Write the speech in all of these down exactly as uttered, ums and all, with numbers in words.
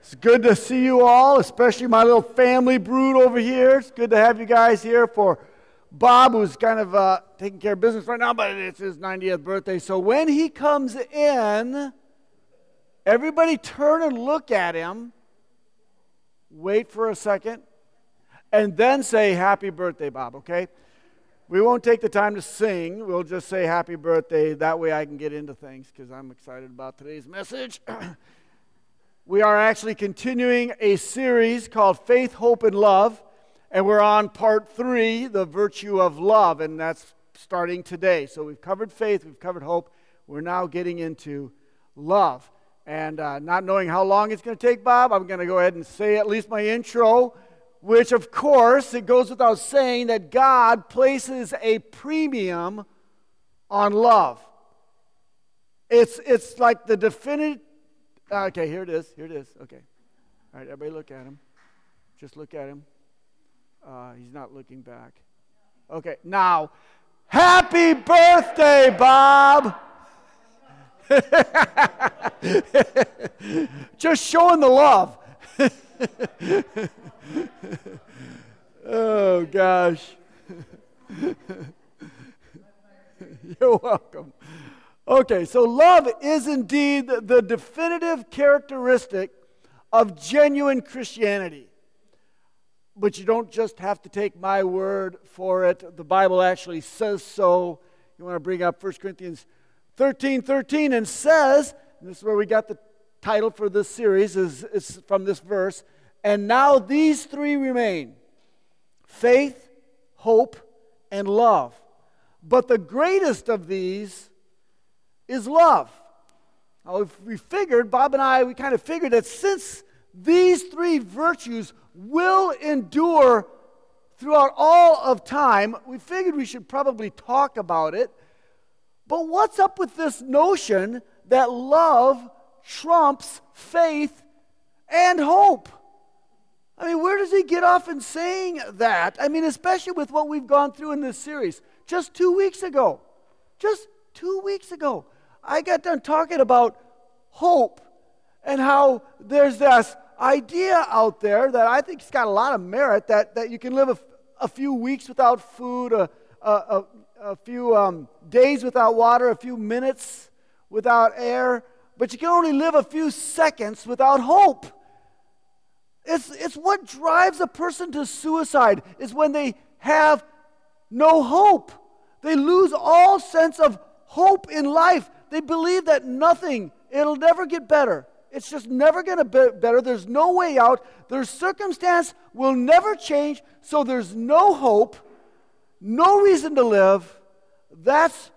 It's good to see you all, especially my little family brood over here. It's good to have you guys here for Bob, who's kind of uh, taking care of business right now, but it's his ninetieth birthday. So when he comes in, everybody turn and look at him, wait for a second, and then say, "Happy birthday, Bob," okay? We won't take the time to sing. We'll just say happy birthday. That way I can get into things because I'm excited about today's message. We are actually continuing a series called Faith, Hope, and Love, and we're on part three, the virtue of love, and that's starting today. So we've covered faith, we've covered hope. We're now getting into love. And uh, not knowing how long it's going to take, Bob, I'm going to go ahead and say at least my intro, which, of course, it goes without saying that God places a premium on love. It's, it's like the definitive. Okay, here it is. Here it is. Okay. All right, everybody look at him. Just look at him. Uh, he's not looking back. Okay, now, happy birthday, Bob. Just showing the love. Oh, gosh. You're welcome. Okay, so love is indeed the definitive characteristic of genuine Christianity. But you don't just have to take my word for it. The Bible actually says so. You want to bring up First Corinthians thirteen thirteen and says, and this is where we got the title for this series, is, is from this verse, "And now these three remain, faith, hope, and love. But the greatest of these is love." Now, if we figured, Bob and I, we kind of figured that since these three virtues will endure throughout all of time, we figured we should probably talk about it. But what's up with this notion that love trumps faith and hope? I mean, where does he get off in saying that? I mean, especially with what we've gone through in this series. Just two weeks ago, just two weeks ago, I got done talking about hope and how there's this idea out there that I think has got a lot of merit, that, that you can live a, a few weeks without food, a, a, a, a few um, days without water, a few minutes without air, but you can only live a few seconds without hope. It's, it's what drives a person to suicide, is when they have no hope. They lose all sense of hope in life. They believe that nothing, it'll never get better. It's just never going to be better. There's no way out. Their circumstance will never change, so there's no hope, no reason to live. That's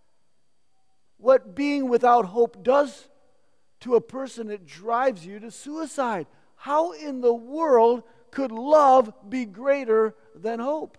what being without hope does to a person. It drives you to suicide. How in the world could love be greater than hope?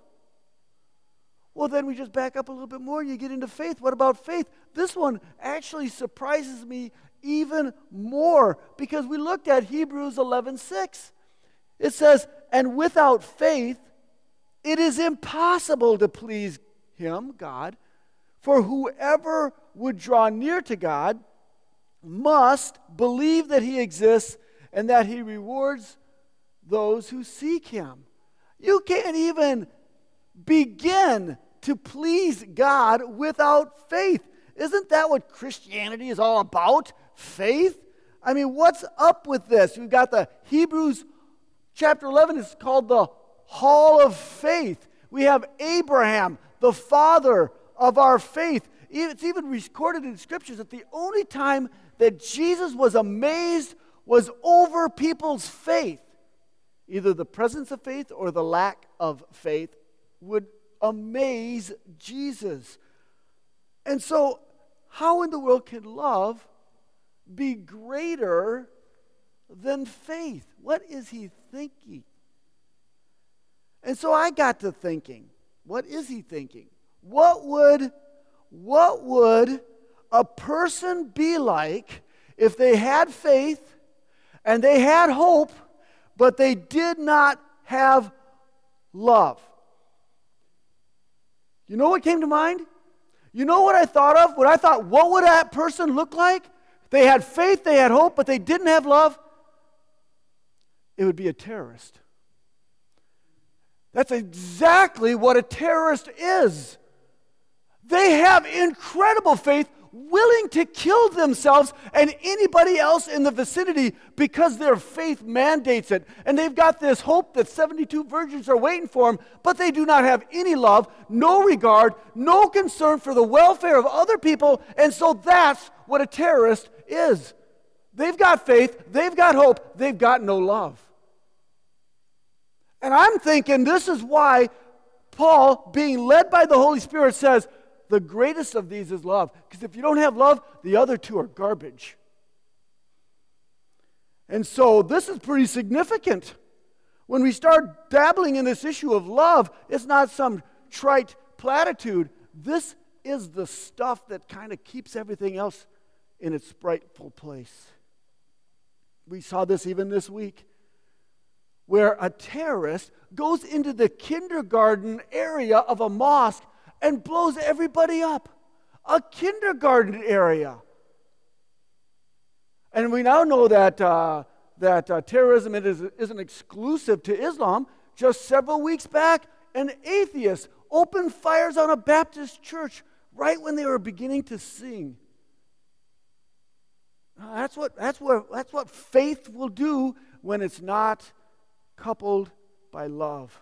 Well, then we just back up a little bit more and you get into faith. What about faith? This one actually surprises me even more because we looked at Hebrews eleven six. It says, "And without faith, it is impossible to please Him," God, "for whoever would draw near to God must believe that He exists and that He rewards those who seek Him." You can't even begin to please God without faith. Isn't that what Christianity is all about? Faith? I mean, what's up with this? We've got the Hebrews chapter eleven is called the Hall of Faith. We have Abraham, the father of our faith. It's even recorded in scriptures that the only time that Jesus was amazed was over people's faith. Either the presence of faith or the lack of faith would amaze Jesus. And so, how in the world can love be greater than faith? What is he thinking? And so I got to thinking, what is he thinking? What would, what would a person be like if they had faith and they had hope, but they did not have love? You know what came to mind? You know what I thought of? When I thought, what would that person look like? They had faith, they had hope, but they didn't have love. it would be a terrorist. That's exactly what a terrorist is. They have incredible faith, willing to kill themselves and anybody else in the vicinity because their faith mandates it. And they've got this hope that seventy-two virgins are waiting for them, but they do not have any love, no regard, no concern for the welfare of other people. And so that's what a terrorist is. They've got faith, they've got hope, they've got no love. And I'm thinking this is why Paul, being led by the Holy Spirit, says, the greatest of these is love. Because if you don't have love, the other two are garbage. And so this is pretty significant. When we start dabbling in this issue of love, it's not some trite platitude. This is the stuff that kind of keeps everything else in its rightful place. We saw this even this week, where a terrorist goes into the kindergarten area of a mosque and blows everybody up. A kindergarten area. And we now know that, uh, that uh, terrorism is, isn't exclusive to Islam. Just several weeks back, an atheist opened fires on a Baptist church right when they were beginning to sing. Uh, that's, what, that's, what, that's what faith will do when it's not coupled by love.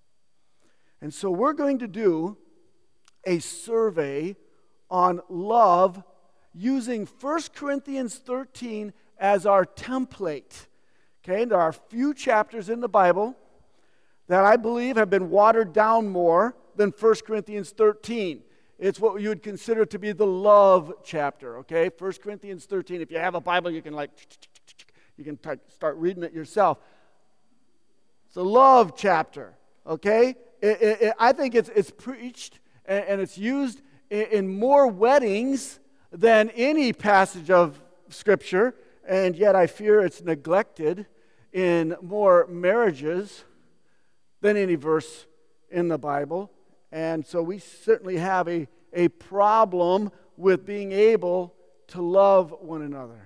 And so we're going to do a survey on love using First Corinthians thirteen as our template. Okay, and there are a few chapters in the Bible that I believe have been watered down more than First Corinthians thirteen. It's what you would consider to be the love chapter, okay? First Corinthians thirteen. If you have a Bible, you can like, you can t- start reading it yourself. It's a love chapter, okay? It, it, it, I think it's, it's preached and, and it's used in, in more weddings than any passage of Scripture, and yet I fear it's neglected in more marriages than any verse in the Bible. And so we certainly have a, a problem with being able to love one another.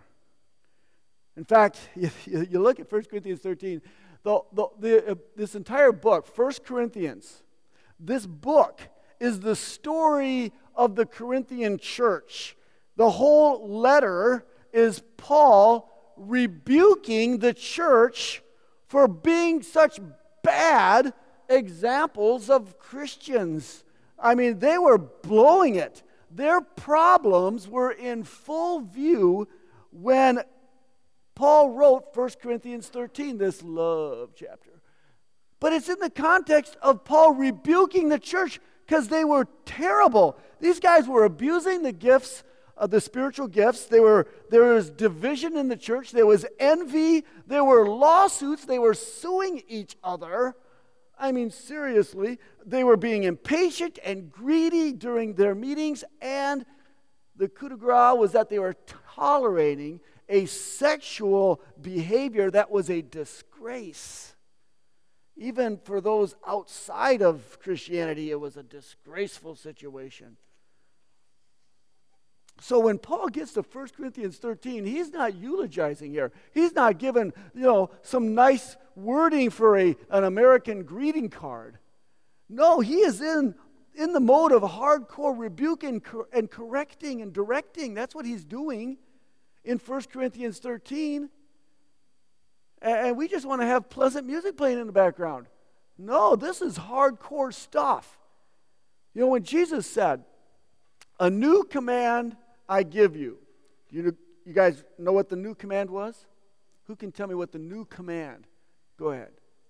In fact, you, you look at First Corinthians thirteen, the, the, the, uh, this entire book, First Corinthians, this book is the story of the Corinthian church. The whole letter is Paul rebuking the church for being such bad examples of Christians. I mean, they were blowing it. Their problems were in full view when Paul wrote First Corinthians thirteen, this love chapter. But it's in the context of Paul rebuking the church because they were terrible. These guys were abusing the gifts of the spiritual gifts. They were, there was division in the church. There was envy. There were lawsuits. They were suing each other. I mean, seriously, they were being impatient and greedy during their meetings, and the coup de grace was that they were tolerating a sexual behavior that was a disgrace. Even for those outside of Christianity, it was a disgraceful situation. So when Paul gets to First Corinthians thirteen, he's not eulogizing here. He's not giving, you know, some nice wording for a, an American greeting card. No, he is in, in the mode of hardcore rebuking and correcting and directing. That's what he's doing in First Corinthians thirteen. And we just want to have pleasant music playing in the background. No, this is hardcore stuff. You know, when Jesus said, "A new command I give you." You, you guys know what the new command was? Who can tell me what the new command? Go ahead.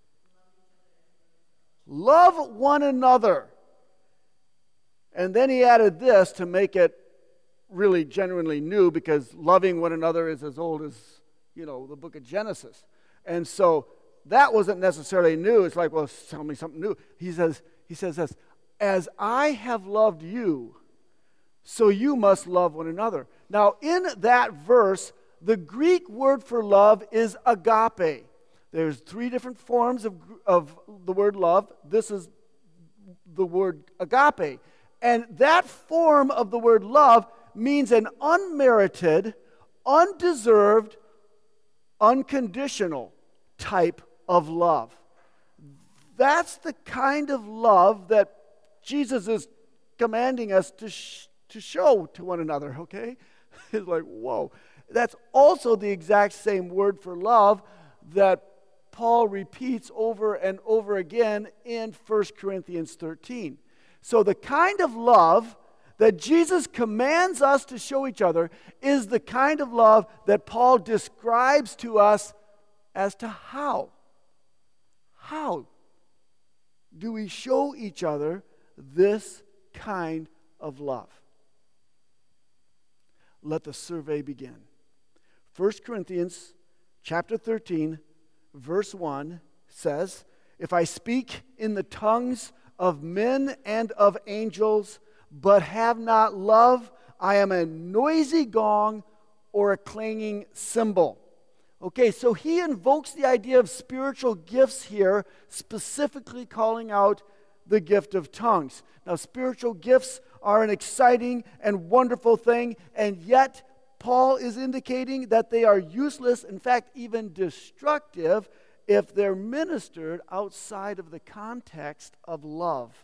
Love one another. And then he added this to make it really genuinely new, because loving one another is as old as, you know, the book of Genesis. And so that wasn't necessarily new. It's like, well, tell me something new. He says, he says this, "As I have loved you, so you must love one another." Now, in that verse, the Greek word for love is agape. There's three different forms of, of the word love. This is the word agape. And that form of the word love means an unmerited, undeserved, unconditional, type of love. That's the kind of love that Jesus is commanding us to sh- to show to one another, okay? It's like, whoa. That's also the exact same word for love that Paul repeats over and over again in First Corinthians thirteen. So the kind of love that Jesus commands us to show each other is the kind of love that Paul describes to us as to how. How do we show each other this kind of love? Let the survey begin. First Corinthians chapter thirteen, verse one says, "If I speak in the tongues of men and of angels, but have not love, I am a noisy gong or a clanging cymbal." Okay, so he invokes the idea of spiritual gifts here, specifically calling out the gift of tongues. Now, spiritual gifts are an exciting and wonderful thing, and yet Paul is indicating that they are useless, in fact, even destructive, if they're ministered outside of the context of love.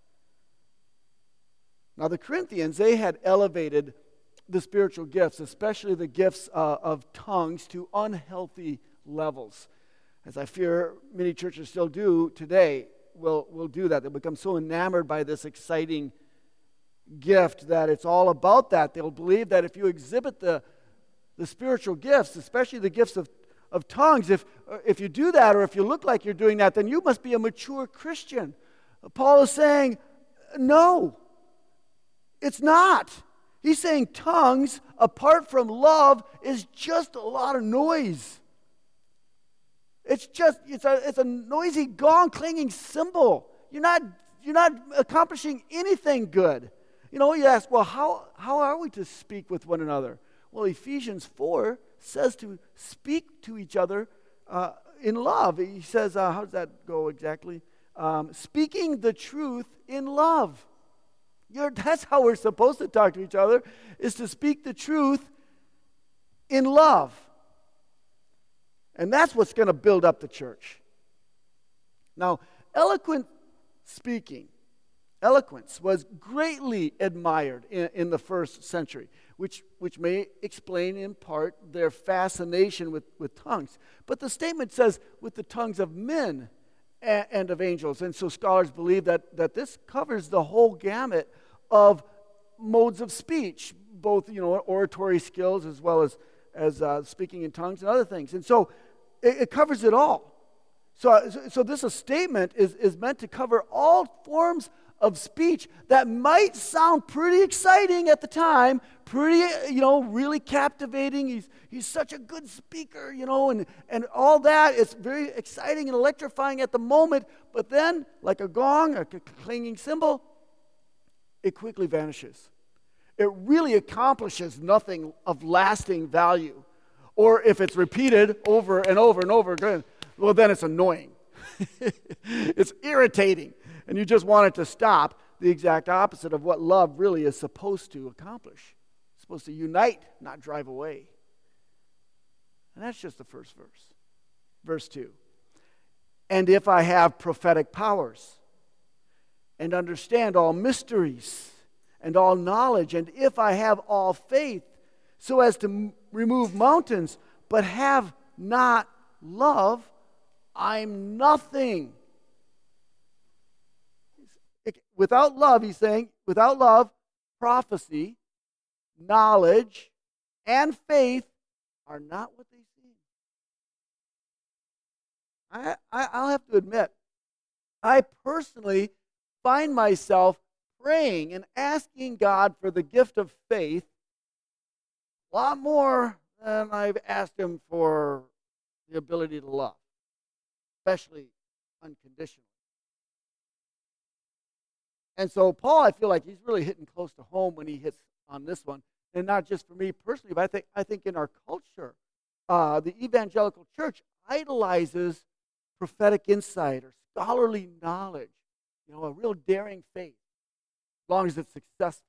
Now, the Corinthians, they had elevated the spiritual gifts, especially the gifts uh, of tongues, to unhealthy levels. As I fear many churches still do today, will will do that. They'll become so enamored by this exciting gift that it's all about that. They'll believe that if you exhibit the, the spiritual gifts, especially the gifts of, of tongues, if, if you do that or if you look like you're doing that, then you must be a mature Christian. Paul is saying, no, it's not. He's saying tongues, apart from love, is just a lot of noise. It's just, it's a, it's a noisy gong clanging cymbal. You're not, you're not accomplishing anything good. You know, you ask, well, how, how are we to speak with one another? Well, Ephesians four says to speak to each other uh, in love. He says, uh, how does that go exactly? Um, speaking the truth in love. You're, that's how we're supposed to talk to each other, is to speak the truth in love. And that's what's going to build up the church. Now, eloquent speaking, eloquence was greatly admired in, in the first century, which, which may explain in part their fascination with, with tongues. But the statement says, with the tongues of men and, and of angels. And so scholars believe that, that this covers the whole gamut of modes of speech, both, you know, oratory skills as well as, as uh, speaking in tongues and other things. And so it, it covers it all. So, so this a statement is, is meant to cover all forms of speech that might sound pretty exciting at the time, pretty, you know, really captivating. He's he's such a good speaker, you know, and, and all that. It's very exciting and electrifying at the moment, but then, like a gong, a clanging cymbal, it quickly vanishes. It really accomplishes nothing of lasting value. Or if it's repeated over and over and over again, well, then it's annoying. It's irritating. And you just want it to stop, the exact opposite of what love really is supposed to accomplish. It's supposed to unite, not drive away. And that's just the first verse. Verse two. And if I have prophetic powers, and understand all mysteries, and all knowledge, and if I have all faith, so as to m- remove mountains, but have not love, I'm nothing. Without love, he's saying, without love, prophecy, knowledge, and faith are not what they seem. I, I, I'll have to admit, I personally find myself praying and asking God for the gift of faith a lot more than I've asked him for the ability to love, especially unconditionally. And so Paul, I feel like he's really hitting close to home when he hits on this one, and not just for me personally, but I think I think in our culture, uh, the evangelical church idolizes prophetic insight or scholarly knowledge, you know, a real daring faith, as long as it's successful.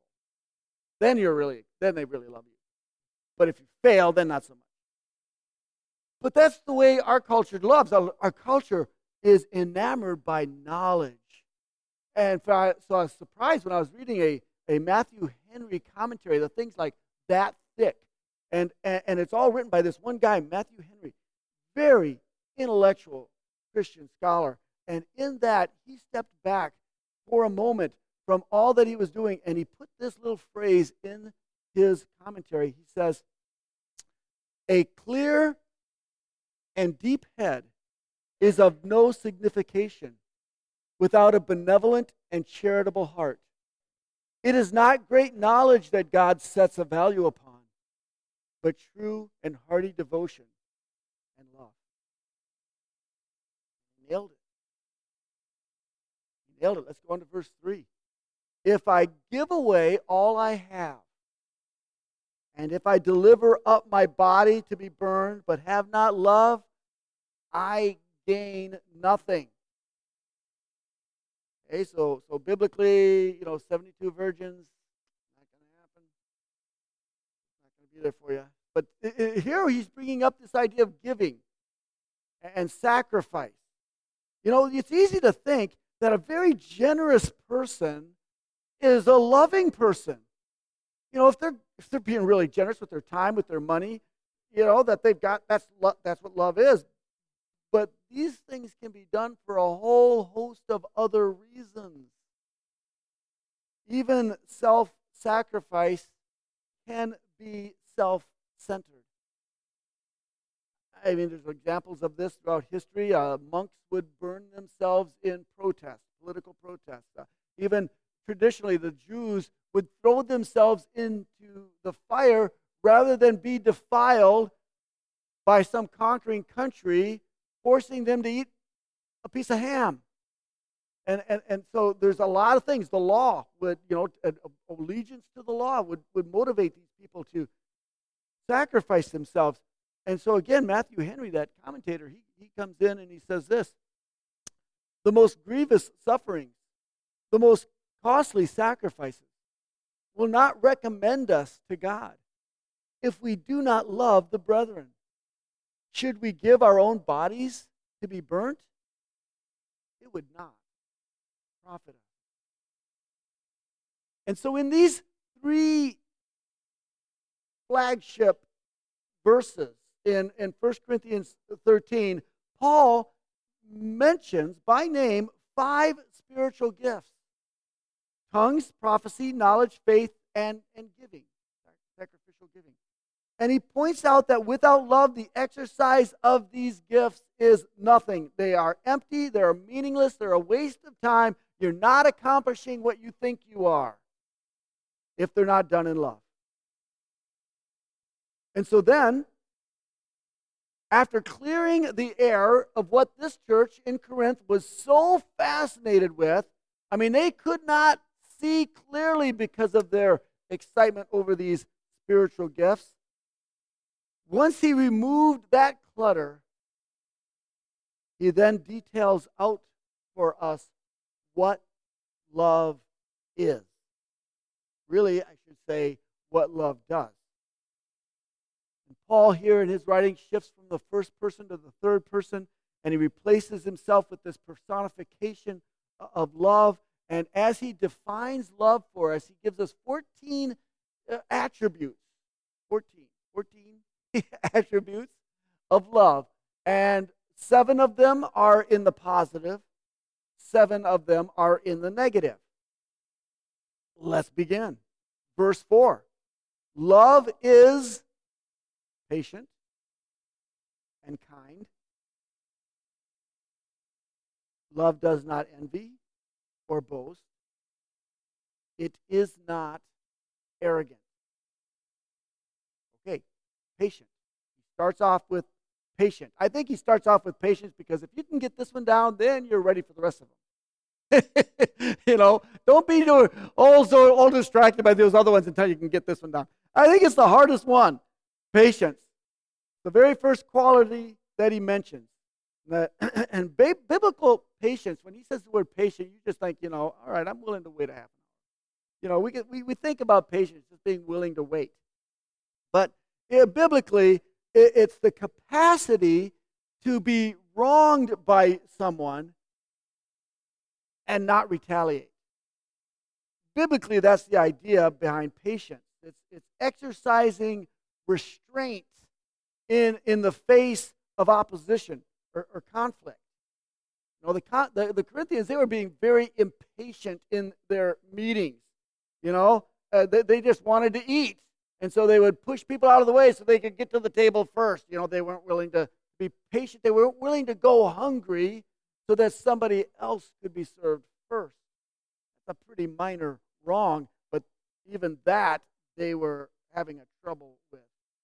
Then you're really, then they really love you. But if you fail, then not so much. But that's the way our culture loves. Our, our culture is enamored by knowledge. And so I, so I was surprised when I was reading a, a Matthew Henry commentary, the things like that thick. And, and, and it's all written by this one guy, Matthew Henry, very intellectual Christian scholar. And in that, he stepped back for a moment from all that he was doing, and he put this little phrase in his commentary. He says, "A clear and deep head is of no signification without a benevolent and charitable heart. It is not great knowledge that God sets a value upon, but true and hearty devotion and love." He nailed it. He nailed it. Let's go on to verse three. "If I give away all I have, and if I deliver up my body to be burned, but have not love, I gain nothing." Okay, so so biblically, you know, seventy-two virgins, not going to happen. Not going to be there for you. But i- i- here he's bringing up this idea of giving and sacrifice. You know, it's easy to think that a very generous person is a loving person. You know, if they're if they're being really generous with their time, with their money, you know, that they've got, that's lo- that's what love is. But these things can be done for a whole host of other reasons. Even self-sacrifice can be self-centered. I mean, there's examples of this throughout history. Uh, monks would burn themselves in protest, political protest. Uh, even traditionally, the Jews would throw themselves into the fire rather than be defiled by some conquering country, forcing them to eat a piece of ham. And, and, and so there's a lot of things. The law would, you know, an allegiance to the law would, would motivate these people to sacrifice themselves. And so again, Matthew Henry, that commentator, he, he comes in and he says this: "The most grievous sufferings, the most costly sacrifices will not recommend us to God if we do not love the brethren. Should we give our own bodies to be burnt? It would not profit us." And so in these three flagship verses in, in First Corinthians thirteen, Paul mentions by name five spiritual gifts: tongues, prophecy, knowledge, faith, and, and giving, sacrificial giving. And he points out that without love, the exercise of these gifts is nothing. They are empty, they're meaningless, they're a waste of time. You're not accomplishing what you think you are if they're not done in love. And so then, after clearing the air of what this church in Corinth was so fascinated with, I mean, they could not see clearly because of their excitement over these spiritual gifts. Once he removed that clutter, he then details out for us what love is. Really, I should say, what love does. And Paul here in his writing shifts from the first person to the third person, and he replaces himself with this personification of love. And as he defines love for us, he gives us fourteen uh, attributes. fourteen. fourteen attributes of love. And seven of them are in the positive. Seven of them are in the negative. Let's begin. Verse four. Love is patient and kind. Love does not envy or boast. It is not arrogant. Okay, patient. He starts off with patient. I think he starts off with patience because if you can get this one down, then you're ready for the rest of them. You know, don't be all so all distracted by those other ones until you can get this one down. I think it's the hardest one, patience. The very first quality that he mentions. That, and b- biblical patience, when he says the word patient, you just think, you know, all right, I'm willing to wait a half an hour. You know, we, get, we, we think about patience as being willing to wait. But yeah, biblically, It, it's the capacity to be wronged by someone and not retaliate. Biblically, that's the idea behind patience. It's, it's exercising restraint in, in the face of opposition or, or conflict. You know, the, the, the Corinthians, they were being very impatient in their meetings. You know, uh, they, they just wanted to eat. And so they would push people out of the way so they could get to the table first. You know, they weren't willing to be patient. They weren't willing to go hungry so that somebody else could be served first. That's a pretty minor wrong, but even that they were having a trouble with.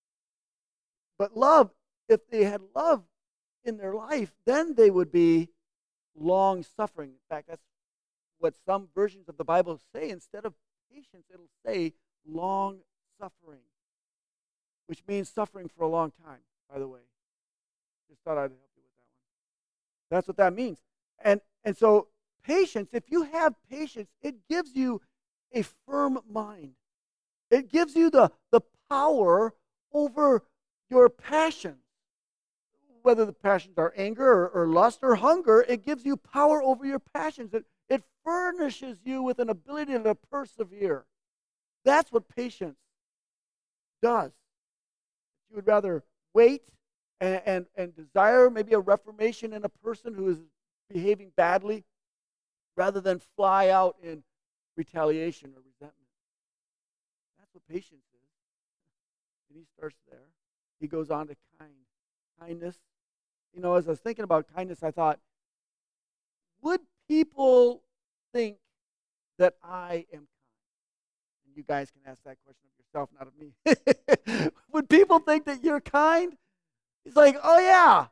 But love, if they had love in their life, then they would be long-suffering. In fact, that's what some versions of the Bible say. Instead of patience, it'll say long-suffering, which means suffering for a long time, by the way. Just thought I'd help you with that one. That's what that means. And, and so patience, if you have patience, it gives you a firm mind. It gives you the, the power over your passions. Whether the passions are anger or, or lust or hunger, it gives you power over your passions. It, it furnishes you with an ability to persevere. That's what patience does. You would rather wait and, and, and desire maybe a reformation in a person who is behaving badly rather than fly out in retaliation or resentment. That's what patience is. And he starts there. He goes on to kind. Kindness. You know, as I was thinking about kindness, I thought, would people think that I am kind? And you guys can ask that question of yourself, not of me. Would people think that you're kind? He's like, oh yeah.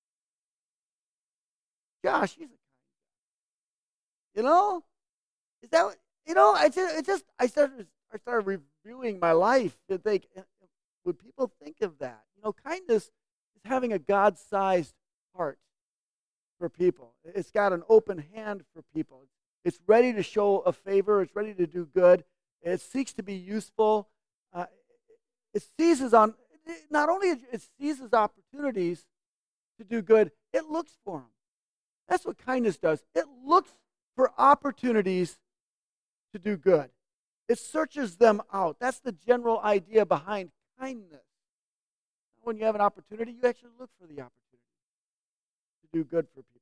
Gosh, he's a kind guy. You know? Is that what, you know, I just, it just I started I started reviewing my life to think, would people think of that? You know, kindness is having a God-sized heart for people. It's got an open hand for people. It's ready to show a favor. It's ready to do good. It seeks to be useful. Uh, it seizes on, not only it seizes opportunities to do good, it looks for them. That's what kindness does. It looks for opportunities to do good. It searches them out. That's the general idea behind kindness. When you have an opportunity, you actually look for the opportunity to do good for people.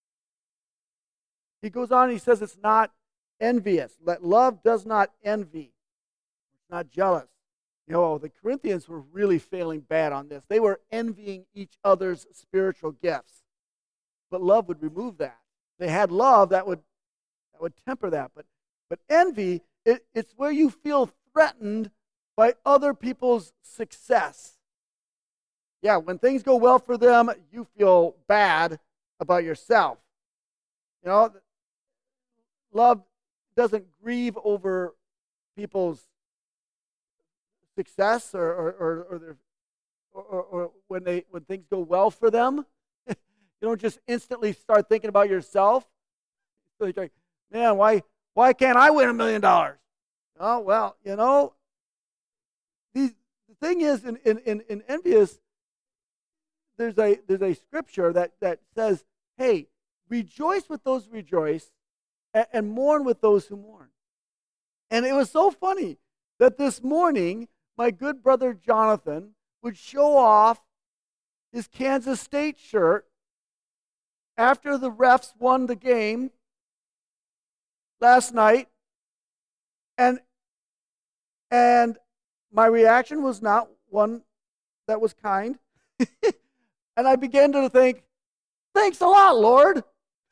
He goes on and he says it's not envious. Let love does not envy. It's not jealous. You know, the Corinthians were really failing bad on this. They were envying each other's spiritual gifts. But love would remove that. If they had love, that would that would temper that. But but envy, it, it's where you feel threatened by other people's success. Yeah, when things go well for them, you feel bad about yourself. You know, love doesn't grieve over people's success or or or, or, their, or, or, or when they when things go well for them. You don't just instantly start thinking about yourself. So you're like, man, why why can't I win a million dollars? Oh well, you know. These, the thing is, in in in, in envious. There's a there's a scripture that, that says, hey, rejoice with those who rejoice and, and mourn with those who mourn. And it was so funny that this morning, my good brother Jonathan would show off his Kansas State shirt after the refs won the game last night. And, and my reaction was not one that was kind. And I began to think, thanks a lot, Lord.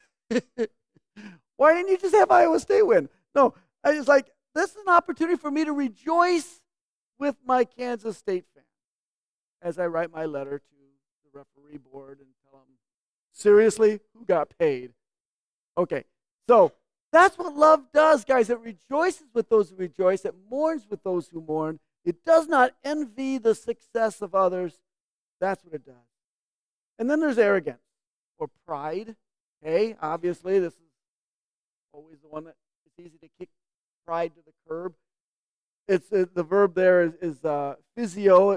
Why didn't you just have Iowa State win? No, I was like, this is an opportunity for me to rejoice with my Kansas State fans as I write my letter to the referee board and tell them, seriously, who got paid? Okay, so that's what love does, guys. It rejoices with those who rejoice. It mourns with those who mourn. It does not envy the success of others. That's what it does. And then there's arrogance or pride. Okay, obviously, this is always the one that it's easy to kick pride to the curb. It's uh, the verb there is, is uh, physio. It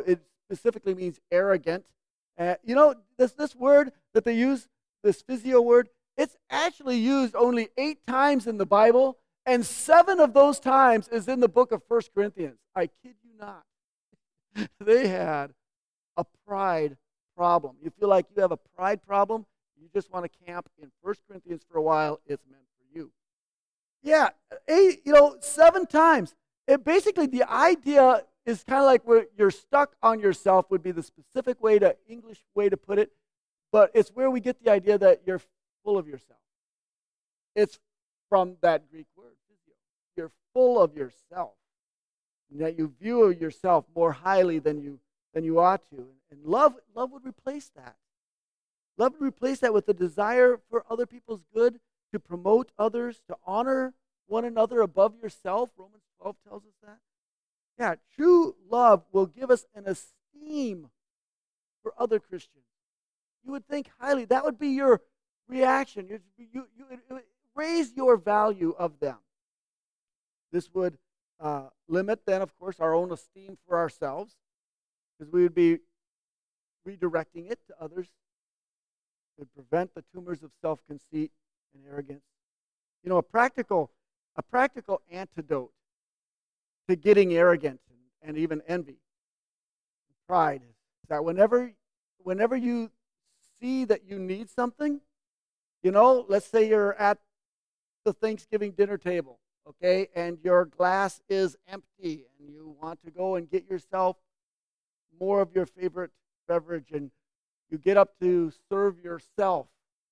specifically means arrogant. Uh, you know, this, this word that they use, this physio word, it's actually used only eight times in the Bible, and seven of those times is in the book of First Corinthians. I kid you not. They had a pride problem. You feel like you have a pride problem, you just want to camp in First Corinthians for a while, it's meant for you. Yeah, eight, you know, seven times. It basically, the idea is kind of like where you're stuck on yourself would be the specific way to, English way to put it, but it's where we get the idea that you're full of yourself. It's from that Greek word, physio. You're full of yourself. And that you view yourself more highly than you than you ought to. And love, love would replace that. Love would replace that with a desire for other people's good, to promote others, to honor one another above yourself. Romans twelve tells us that. Yeah, true love will give us an esteem for other Christians. You would think highly. That would be your reaction. You, you, you it would raise your value of them. This would uh, limit, then, of course, our own esteem for ourselves, because we would be redirecting it to others. It would prevent the tumors of self-conceit and arrogance. You know, a practical, a practical antidote to getting arrogant and, and even envy, pride, is that whenever, whenever you see that you need something, you know, let's say you're at the Thanksgiving dinner table, okay, and your glass is empty, and you want to go and get yourself more of your favorite beverage, and you get up to serve yourself.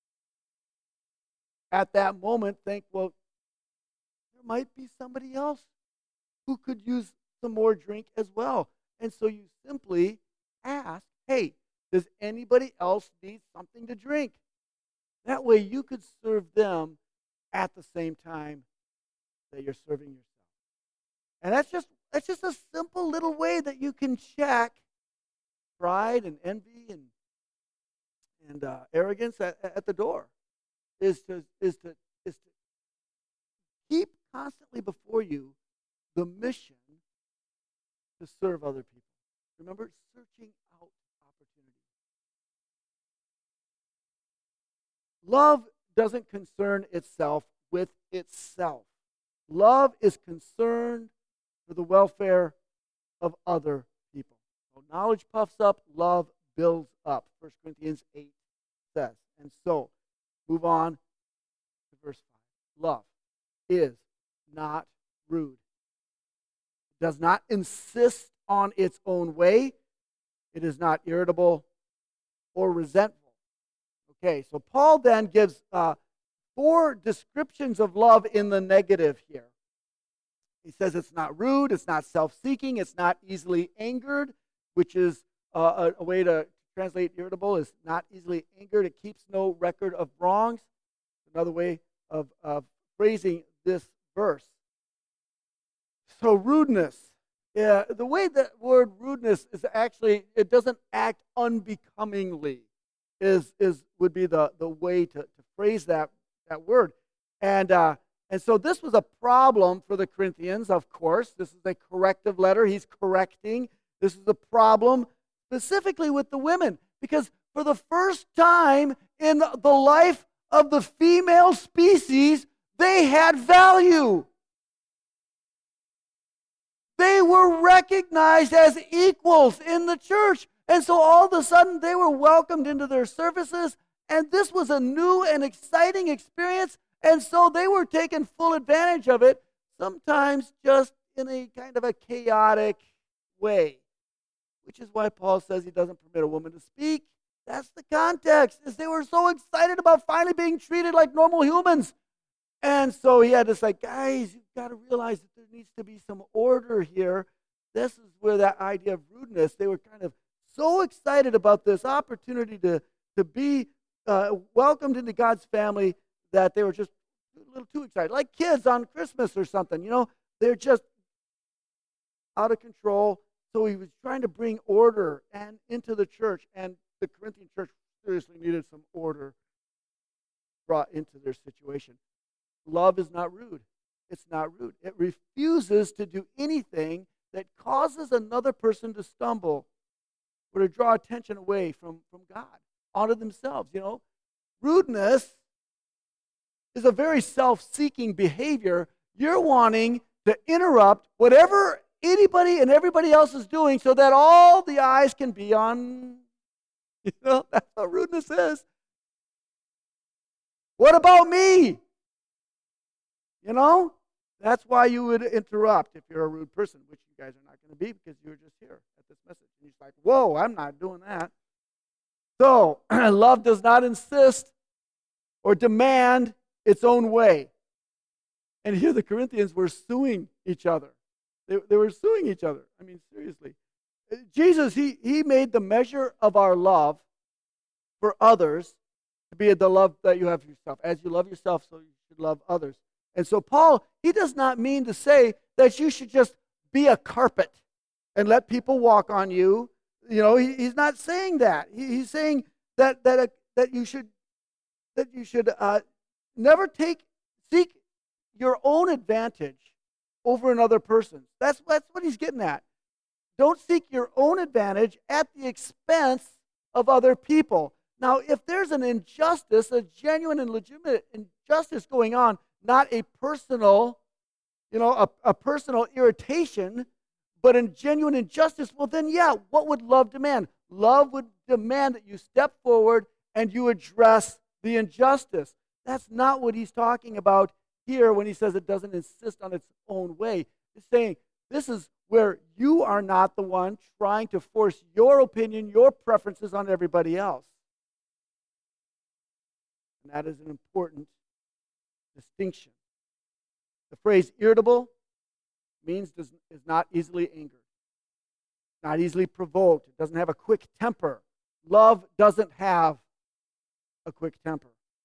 At that moment, think, well, there might be somebody else who could use some more drink as well. And so you simply ask, hey, does anybody else need something to drink? That way you could serve them at the same time that you're serving yourself. And that's just that's just a simple little way that you can check pride and envy and and uh, arrogance at, at the door. Is to is to is to keep constantly before you the mission to serve other people. Remember, searching out opportunities. Love doesn't concern itself with itself. Love is concerned for the welfare of other people. So knowledge puffs up, love builds up. First Corinthians eight says. And so, move on to verse five. Love is not rude. It does not insist on its own way. It is not irritable or resentful. Okay, so Paul then gives uh, four descriptions of love in the negative here. He says it's not rude, it's not self-seeking, it's not easily angered, which is uh, a, a way to translate irritable is not easily angered. It keeps no record of wrongs. Another way of, of phrasing this verse. So rudeness. Yeah, the way the word rudeness is actually, it doesn't act unbecomingly, is is would be the, the way to, to phrase that, that word. And uh, and so this was a problem for the Corinthians, of course. This is a corrective letter. He's correcting. This is a problem specifically with the women, because for the first time in the life of the female species, they had value. They were recognized as equals in the church. And so all of a sudden they were welcomed into their services, and this was a new and exciting experience, and so they were taking full advantage of it, sometimes just in a kind of a chaotic way, which is why Paul says he doesn't permit a woman to speak. That's the context, is they were so excited about finally being treated like normal humans. And so he had to say, guys, you've got to realize that there needs to be some order here. This is where that idea of rudeness, they were kind of so excited about this opportunity to, to be uh, welcomed into God's family that they were just a little too excited. Like kids on Christmas or something, you know, they're just out of control. So he was trying to bring order and into the church, and the Corinthian church seriously needed some order brought into their situation. Love is not rude. It's not rude. It refuses to do anything that causes another person to stumble. or to draw attention away from, from God onto themselves, you know. Rudeness is a very self-seeking behavior. You're wanting to interrupt whatever anybody and everybody else is doing so that all the eyes can be on, you know, that's what rudeness is. What about me? You know, that's why you would interrupt if you're a rude person, which you guys are not going to be because you were just here at this message. And you're like, whoa, I'm not doing that. So, love does not insist or demand its own way. And here the Corinthians were suing each other. They, they were suing each other. I mean, seriously. Jesus, he, he made the measure of our love for others to be the love that you have for yourself. As you love yourself, so you should love others. And so Paul, he does not mean to say that you should just be a carpet and let people walk on you. You know, he, he's not saying that. He, he's saying that that uh, that you should that you should uh, never take seek your own advantage over another person's. That's that's what he's getting at. Don't seek your own advantage at the expense of other people. Now, if there's an injustice, a genuine and legitimate injustice going on, not a personal, you know, a, a personal irritation, but a genuine injustice, well then, yeah, what would love demand? Love would demand that you step forward and you address the injustice. That's not what he's talking about here when he says it doesn't insist on its own way. He's saying this is where you are not the one trying to force your opinion, your preferences on everybody else. And that is an important distinction. The phrase irritable means does, is not easily angered, not easily provoked. It doesn't have a quick temper. Love doesn't have a quick temper.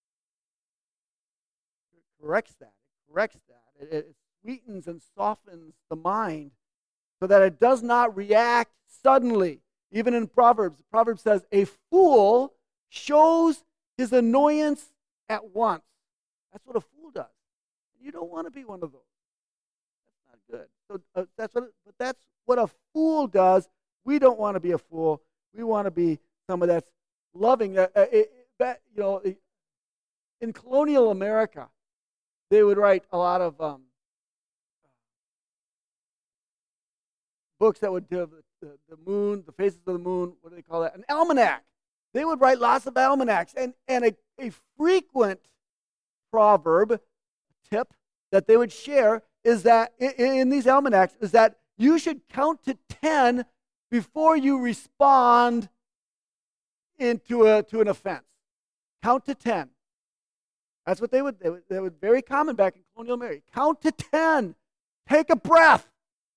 It corrects that. It corrects that. It, it sweetens and softens the mind so that it does not react suddenly. Even in Proverbs, the Proverb says, a fool shows his annoyance at once. That's what a fool does. You don't want to be one of those. That's not good. So uh, that's what. It, but that's what a fool does. We don't want to be a fool. We want to be someone that's loving. Uh, uh, it, that you know, in colonial America, they would write a lot of um, books that would do the, the, the moon, the phases of the moon. What do they call that? An almanac. They would write lots of almanacs, and and a, a frequent proverb tip that they would share is that in, in these almanacs is that you should count to ten before you respond into a to an offense. Count to ten. That's what they would they would, they would very common back in colonial America. Count to ten. Take a breath.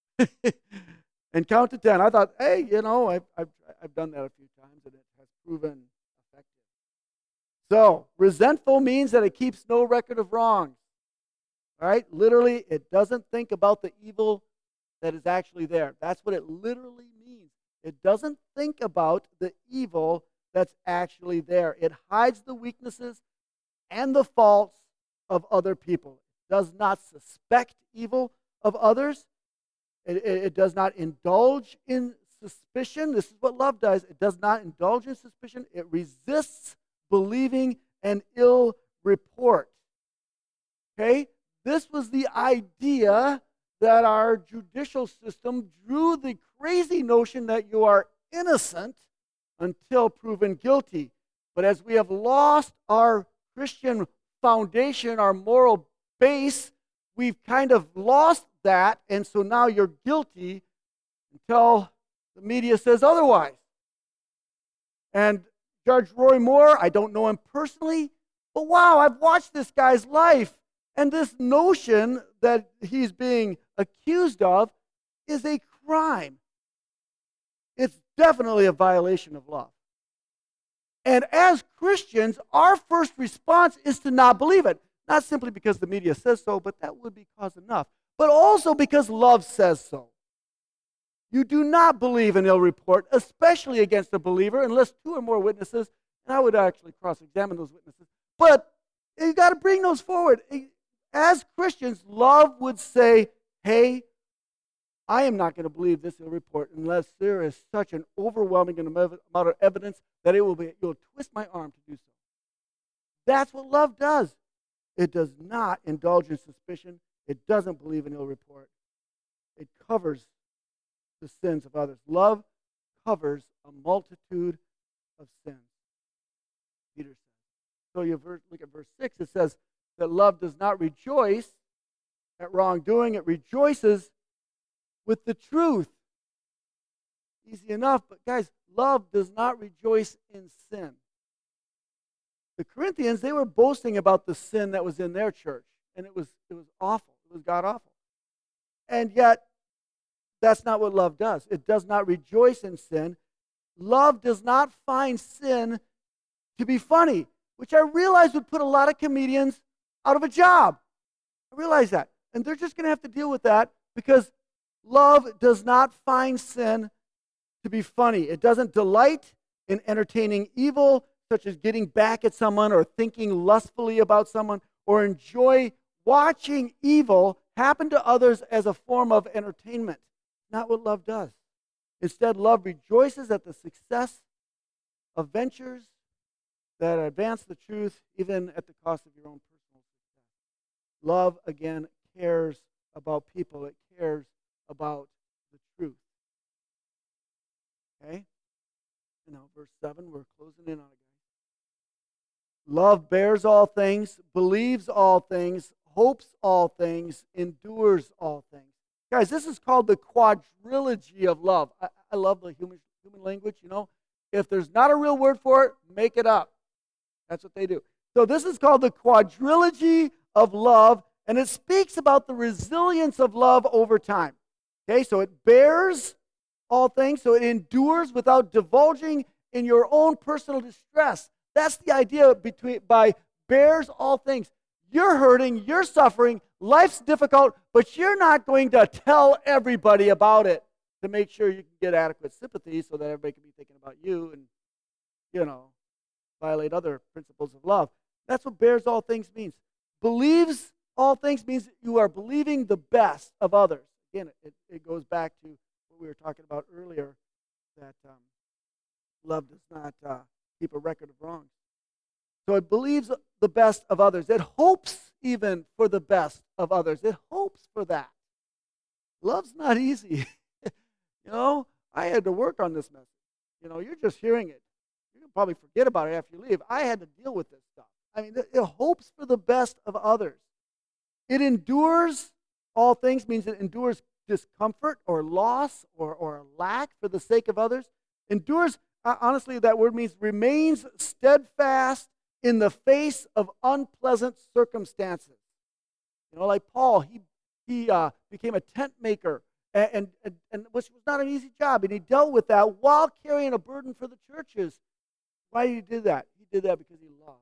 And count to ten. I thought, hey, you know, I've, I've I've done that a few times and it has proven effective. So, resentful means that it keeps no record of wrongs. All right? Literally, it doesn't think about the evil that is actually there. That's what it literally means. It doesn't think about the evil that's actually there. It hides the weaknesses and the faults of other people. It does not suspect evil of others. It, it, it does not indulge in suspicion. This is what love does. It does not indulge in suspicion. It resists believing an ill report. Okay? This was the idea that our judicial system drew the crazy notion that you are innocent until proven guilty. But as we have lost our Christian foundation, our moral base, we've kind of lost that, and so now you're guilty until the media says otherwise. And Judge Roy Moore, I don't know him personally, but wow, I've watched this guy's life, and this notion that he's being accused of is a crime. It's definitely a violation of love. And as Christians, our first response is to not believe it. Not simply because the media says so, but that would be cause enough. But also because love says so. You do not believe an ill report, especially against a believer, unless two or more witnesses, and I would actually cross-examine those witnesses. But you got to bring those forward. As Christians, love would say, hey, I am not going to believe this ill report unless there is such an overwhelming amount of evidence that it will be, it will twist my arm to do so. That's what love does. It does not indulge in suspicion. It doesn't believe an ill report. It covers the sins of others. Love covers a multitude of sins, Peter says. So you look at verse six, it says that love does not rejoice at wrongdoing. It rejoices with the truth. Easy enough, but guys, love does not rejoice in sin. The Corinthians, they were boasting about the sin that was in their church, and it was it was awful. It was god awful. And yet, that's not what love does. It does not rejoice in sin. Love does not find sin to be funny, which I realize would put a lot of comedians out of a job. I realize that. And they're just going to have to deal with that because love does not find sin to be funny. It doesn't delight in entertaining evil, such as getting back at someone or thinking lustfully about someone, or enjoy watching evil happen to others as a form of entertainment. Not what love does. Instead, love rejoices at the success of ventures that advance the truth, even at the cost of your own personal success. Love, again, cares about people. It cares about the truth. Okay? And now, verse seven, we're closing in on it, guys. Love bears all things, believes all things, hopes all things, endures all things. Guys, this is called the quadrilogy of love. I, I love the human, human language, you know. If there's not a real word for it, make it up. That's what they do. So this is called the quadrilogy of love, and it speaks about the resilience of love over time. Okay, so it bears all things, so it endures without divulging in your own personal distress. That's the idea between by bears all things. You're hurting, you're suffering, life's difficult, but you're not going to tell everybody about it to make sure you can get adequate sympathy so that everybody can be thinking about you and, you know, violate other principles of love. That's what bears all things means. Believes all things means you are believing the best of others. Again, it, it goes back to what we were talking about earlier, that um, love does not uh, keep a record of wrongs. So it believes the best of others. It hopes even for the best of others. It hopes for that. Love's not easy. You know, I had to work on this message. You know, you're just hearing it. You can probably forget about it after you leave. I had to deal with this stuff. I mean, it hopes for the best of others. It endures all things, means it endures discomfort or loss or, or lack for the sake of others. Endures, uh, honestly, that word means remains steadfast in the face of unpleasant circumstances. You know, like Paul, he he uh, became a tent maker, and, and, and which was not an easy job, and he dealt with that while carrying a burden for the churches. Why did he do that? He did that because he loved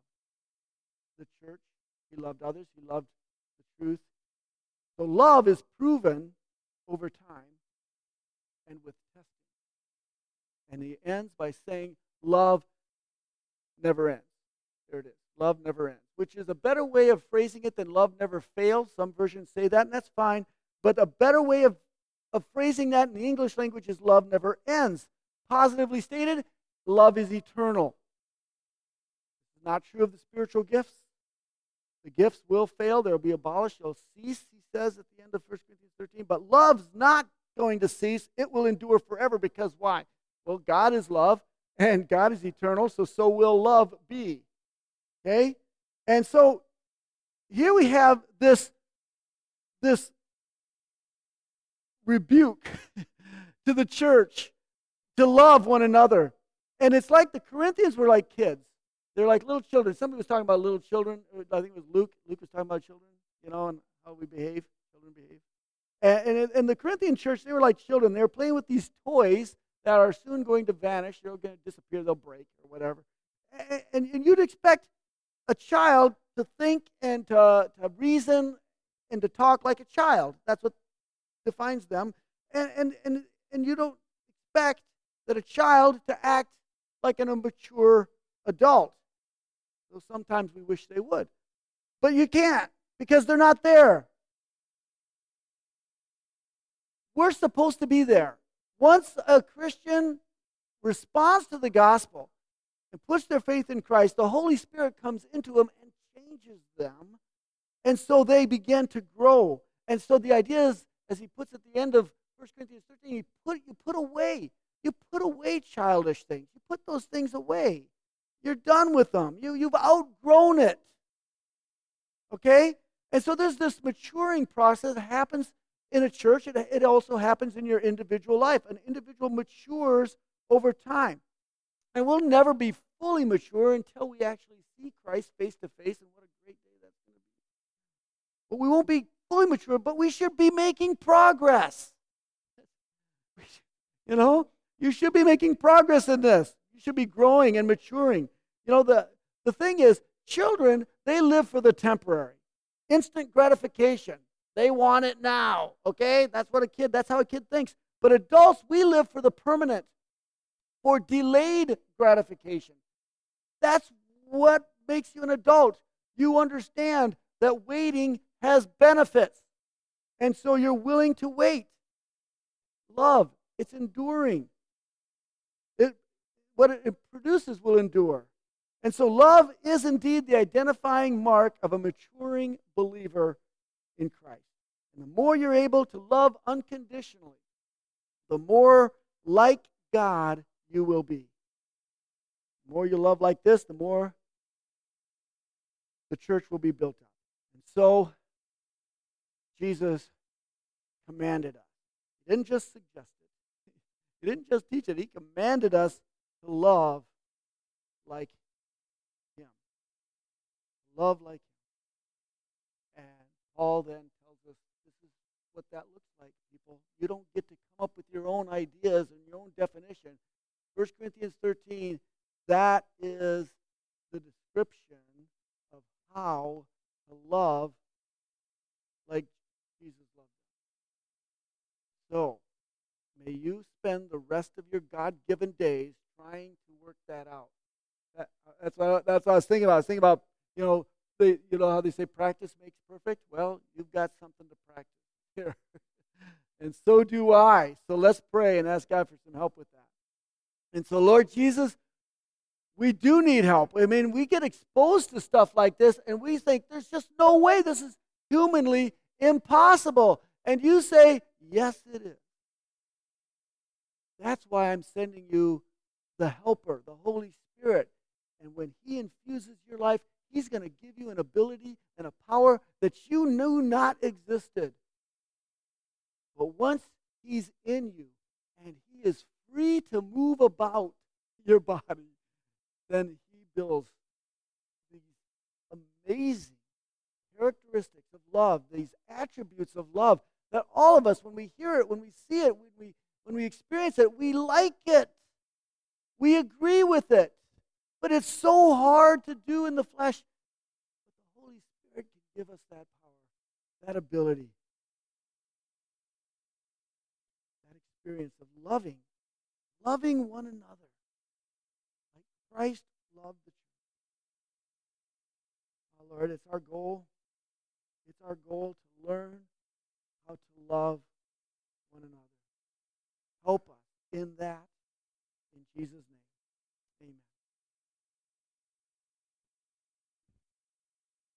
the church, he loved others, he loved the truth. So love is proven over time and with testing. And he ends by saying, love never ends. There it is. Love never ends, which is a better way of phrasing it than love never fails. Some versions say that, and that's fine. But a better way of, of phrasing that in the English language is love never ends. Positively stated, love is eternal. It's not true of the spiritual gifts. The gifts will fail. They'll be abolished. They'll cease, he says at the end of First Corinthians thirteen. But love's not going to cease. It will endure forever because why? Well, God is love, and God is eternal, so so will love be. Okay? And so here we have this, this rebuke to the church to love one another. And it's like the Corinthians were like kids. They're like little children. Somebody was talking about little children. I think it was Luke. Luke was talking about children, you know, and how we behave. Children behave. And, and in the Corinthian church, they were like children. They were playing with these toys that are soon going to vanish. They're going to disappear. They'll break or whatever. And, and, and you'd expect a child to think and to, to reason and to talk like a child. That's what defines them. And, and, and, and you don't expect that a child to act like an immature adult. So sometimes we wish they would. But you can't because they're not there. we're supposed to be there. Once a Christian responds to the gospel and puts their faith in Christ, the Holy Spirit comes into them and changes them. And so they begin to grow. And so the idea is, as he puts at the end of First Corinthians thirteen, you put, you put away. You put away childish things. You put those things away. You're done with them. You, you've outgrown it. Okay? And so there's this maturing process that happens in a church. It, it also happens in your individual life. An individual matures over time. And we'll never be fully mature until we actually see Christ face to face, and what a great day that's going to be. But we won't be fully mature, but we should be making progress. You know, you should be making progress in this. You should be growing and maturing. You know, the, the thing is, children, they live for the temporary. Instant gratification. They want it now, okay? That's what a kid, that's how a kid thinks. But adults, we live for the permanent, for delayed gratification. That's what makes you an adult. You understand that waiting has benefits. And so you're willing to wait. Love, it's enduring. It, what it produces will endure. And so love is indeed the identifying mark of a maturing believer in Christ. And the more you're able to love unconditionally, the more like God you will be. The more you love like this, the more the church will be built up. And so Jesus commanded us. He didn't just suggest it. He didn't just teach it. He commanded us to love like Him. Love like Him. And Paul then tells us this is what that looks like, people. You don't get to come up with your own ideas and your own definition. First Corinthians thirteen, that is the description of how to love like Jesus loved us. So, may you spend the rest of your God-given days trying to work that out. That, that's, what, that's what I was thinking about. I was thinking about, you know, they, you know how they say practice makes perfect? Well, you've got something to practice here. And so do I. So let's pray and ask God for some help with that. And so, Lord Jesus, we do need help. I mean, we get exposed to stuff like this, and we think there's just no way this is humanly impossible. And you say, yes, it is. That's why I'm sending you the helper, the Holy Spirit. And when He infuses your life, He's going to give you an ability and a power that you knew not existed. But once He's in you and He is free to move about your body, then He builds these amazing characteristics of love, these attributes of love that all of us, when we hear it, when we see it, when we, when we experience it, we like it. We agree with it. But it's so hard to do in the flesh. But the Holy Spirit can give us that power, that ability, that experience of loving, loving one another like Christ loved the church. Oh, Lord, it's our goal. It's our goal to learn how to love one another. Help us in that, in Jesus' name.